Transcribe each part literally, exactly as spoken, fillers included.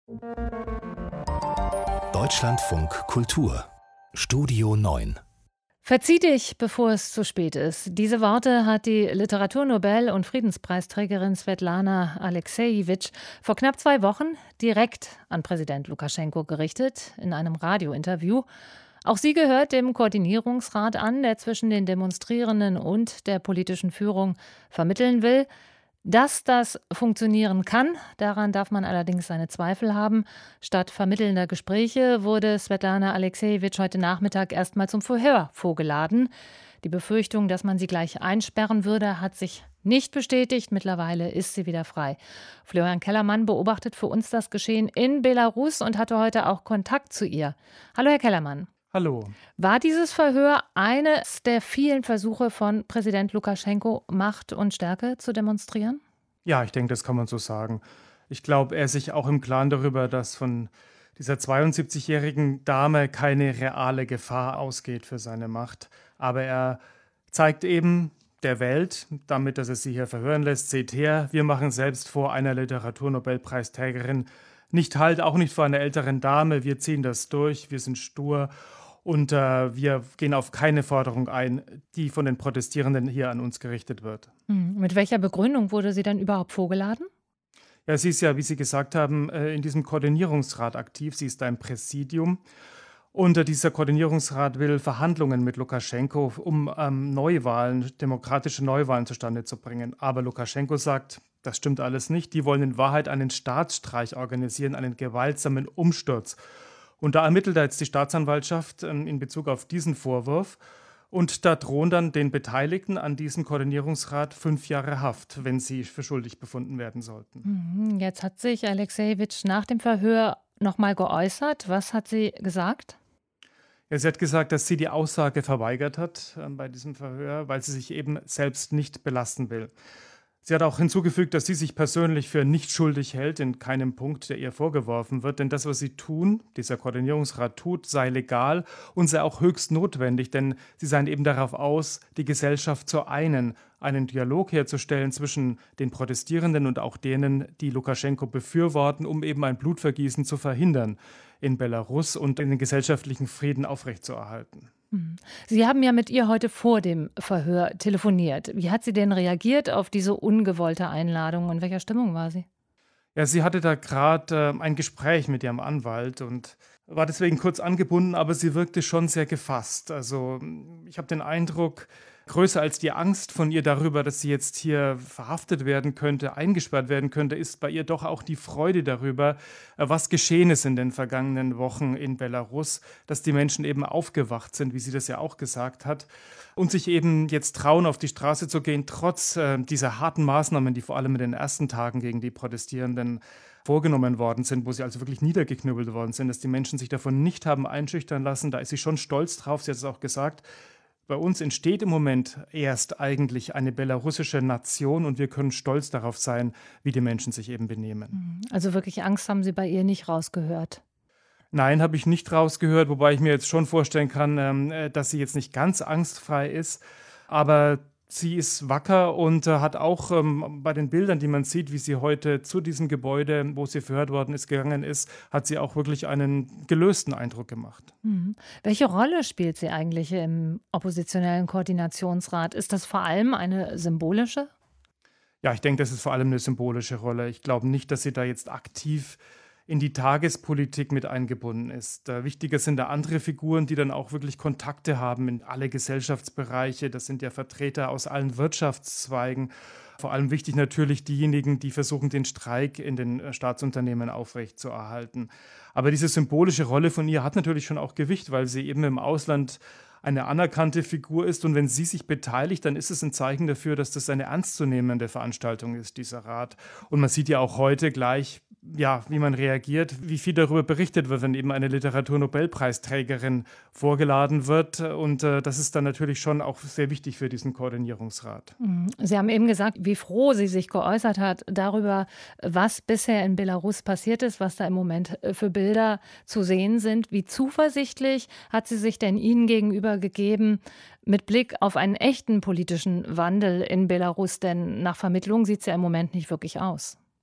Deutschlandfunk Kultur Studio neun. Verzieh dich, bevor es zu spät ist. Diese Worte hat die Literaturnobel- und Friedenspreisträgerin Svetlana Alexejewitsch vor knapp zwei Wochen direkt an Präsident Lukaschenko gerichtet in einem Radiointerview. Auch sie gehört dem Koordinierungsrat an, der zwischen den Demonstrierenden und der politischen Führung vermitteln will. Dass das funktionieren kann, daran darf man allerdings seine Zweifel haben. Statt vermittelnder Gespräche wurde Svetlana Alexejewitsch heute Nachmittag erstmal zum Verhör vorgeladen. Die Befürchtung, dass man sie gleich einsperren würde, hat sich nicht bestätigt. Mittlerweile ist sie wieder frei. Florian Kellermann beobachtet für uns das Geschehen in Belarus und hatte heute auch Kontakt zu ihr. Hallo, Herr Kellermann. Hallo. War dieses Verhör eines der vielen Versuche von Präsident Lukaschenko, Macht und Stärke zu demonstrieren? Ja, ich denke, das kann man so sagen. Ich glaube, er ist sich auch im Klaren darüber, dass von dieser zweiundsiebzigjährigen Dame keine reale Gefahr ausgeht für seine Macht. Aber er zeigt eben der Welt, damit, dass er sie hier verhören lässt, seht her, wir machen selbst vor einer Literaturnobelpreisträgerin nicht Halt, auch nicht vor einer älteren Dame. Wir ziehen das durch, wir sind stur. Und äh, wir gehen auf keine Forderung ein, die von den Protestierenden hier an uns gerichtet wird. Hm. Mit welcher Begründung wurde sie dann überhaupt vorgeladen? Ja, sie ist ja, wie Sie gesagt haben, in diesem Koordinierungsrat aktiv. Sie ist ein Präsidium. Und äh, dieser Koordinierungsrat will Verhandlungen mit Lukaschenko, um ähm, Neuwahlen, demokratische Neuwahlen zustande zu bringen. Aber Lukaschenko sagt, das stimmt alles nicht. Die wollen in Wahrheit einen Staatsstreich organisieren, einen gewaltsamen Umsturz. Und da ermittelt jetzt die Staatsanwaltschaft ähm, in Bezug auf diesen Vorwurf. Und da drohen dann den Beteiligten an diesem Koordinierungsrat fünf Jahre Haft, wenn sie für schuldig befunden werden sollten. Jetzt hat sich Alexejewitsch nach dem Verhör noch mal geäußert. Was hat sie gesagt? Ja, sie hat gesagt, dass sie die Aussage verweigert hat äh, bei diesem Verhör, weil sie sich eben selbst nicht belasten will. Sie hat auch hinzugefügt, dass sie sich persönlich für nicht schuldig hält in keinem Punkt, der ihr vorgeworfen wird. Denn das, was sie tun, dieser Koordinierungsrat tut, sei legal und sei auch höchst notwendig. Denn sie seien eben darauf aus, die Gesellschaft zu einen, einen Dialog herzustellen zwischen den Protestierenden und auch denen, die Lukaschenko befürworten, um eben ein Blutvergießen zu verhindern in Belarus und den gesellschaftlichen Frieden aufrechtzuerhalten. Sie haben ja mit ihr heute vor dem Verhör telefoniert. Wie hat sie denn reagiert auf diese ungewollte Einladung? In welcher Stimmung war sie? Ja, sie hatte da gerade äh, ein Gespräch mit ihrem Anwalt und war deswegen kurz angebunden, aber sie wirkte schon sehr gefasst. Also ich habe den Eindruck, größer als die Angst von ihr darüber, dass sie jetzt hier verhaftet werden könnte, eingesperrt werden könnte, ist bei ihr doch auch die Freude darüber, was geschehen ist in den vergangenen Wochen in Belarus, dass die Menschen eben aufgewacht sind, wie sie das ja auch gesagt hat, und sich eben jetzt trauen, auf die Straße zu gehen, trotz äh, dieser harten Maßnahmen, die vor allem in den ersten Tagen gegen die Protestierenden vorgenommen worden sind, wo sie also wirklich niedergeknüppelt worden sind, dass die Menschen sich davon nicht haben einschüchtern lassen. Da ist sie schon stolz drauf, sie hat es auch gesagt. Bei uns entsteht im Moment erst eigentlich eine belarussische Nation und wir können stolz darauf sein, wie die Menschen sich eben benehmen. Also wirklich Angst haben Sie bei ihr nicht rausgehört? Nein, habe ich nicht rausgehört, wobei ich mir jetzt schon vorstellen kann, dass sie jetzt nicht ganz angstfrei ist, aber sie ist wacker und äh, hat auch ähm, bei den Bildern, die man sieht, wie sie heute zu diesem Gebäude, wo sie verhört worden ist, gegangen ist, hat sie auch wirklich einen gelösten Eindruck gemacht. Mhm. Welche Rolle spielt sie eigentlich im oppositionellen Koordinationsrat? Ist das vor allem eine symbolische? Ja, ich denke, das ist vor allem eine symbolische Rolle. Ich glaube nicht, dass sie da jetzt aktiv in die Tagespolitik mit eingebunden ist. Äh, wichtiger sind da andere Figuren, die dann auch wirklich Kontakte haben in alle Gesellschaftsbereiche. Das sind ja Vertreter aus allen Wirtschaftszweigen. Vor allem wichtig natürlich diejenigen, die versuchen, den Streik in den äh, Staatsunternehmen aufrechtzuerhalten. Aber diese symbolische Rolle von ihr hat natürlich schon auch Gewicht, weil sie eben im Ausland eine anerkannte Figur ist. Und wenn sie sich beteiligt, dann ist es ein Zeichen dafür, dass das eine ernstzunehmende Veranstaltung ist, dieser Rat. Und man sieht ja auch heute gleich, ja, wie man reagiert, wie viel darüber berichtet wird, wenn eben eine Literaturnobelpreisträgerin vorgeladen wird. Und äh, das ist dann natürlich schon auch sehr wichtig für diesen Koordinierungsrat. Sie haben eben gesagt, wie froh sie sich geäußert hat darüber, was bisher in Belarus passiert ist, was da im Moment für Bilder zu sehen sind. Wie zuversichtlich hat sie sich denn Ihnen gegenüber gegeben mit Blick auf einen echten politischen Wandel in Belarus? Denn nach Vermittlung sieht es ja im Moment nicht wirklich aus.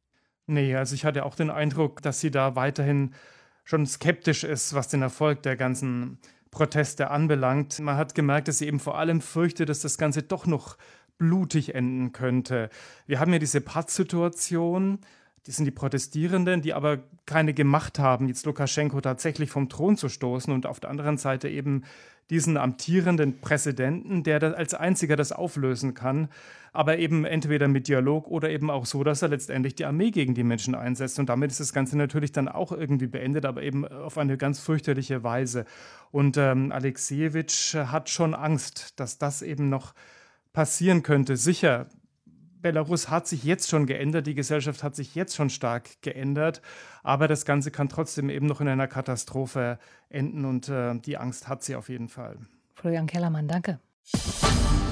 Nee, also ich hatte auch den Eindruck, dass sie da weiterhin schon skeptisch ist, was den Erfolg der ganzen Proteste anbelangt. Man hat gemerkt, dass sie eben vor allem fürchtet, dass das Ganze doch noch blutig enden könnte. Wir haben ja diese Pattsituation, die sind die Protestierenden, die aber keine gemacht haben, jetzt Lukaschenko tatsächlich vom Thron zu stoßen, und auf der anderen Seite eben diesen amtierenden Präsidenten, der das als einziger das auflösen kann, aber eben entweder mit Dialog oder eben auch so, dass er letztendlich die Armee gegen die Menschen einsetzt. Und damit ist das Ganze natürlich dann auch irgendwie beendet, aber eben auf eine ganz fürchterliche Weise. Und ähm, Alexejewitsch hat schon Angst, dass das eben noch passieren könnte. Sicher, Belarus hat sich jetzt schon geändert, die Gesellschaft hat sich jetzt schon stark geändert, aber das Ganze kann trotzdem eben noch in einer Katastrophe enden, und äh, die Angst hat sie auf jeden Fall. Florian Kellermann, danke.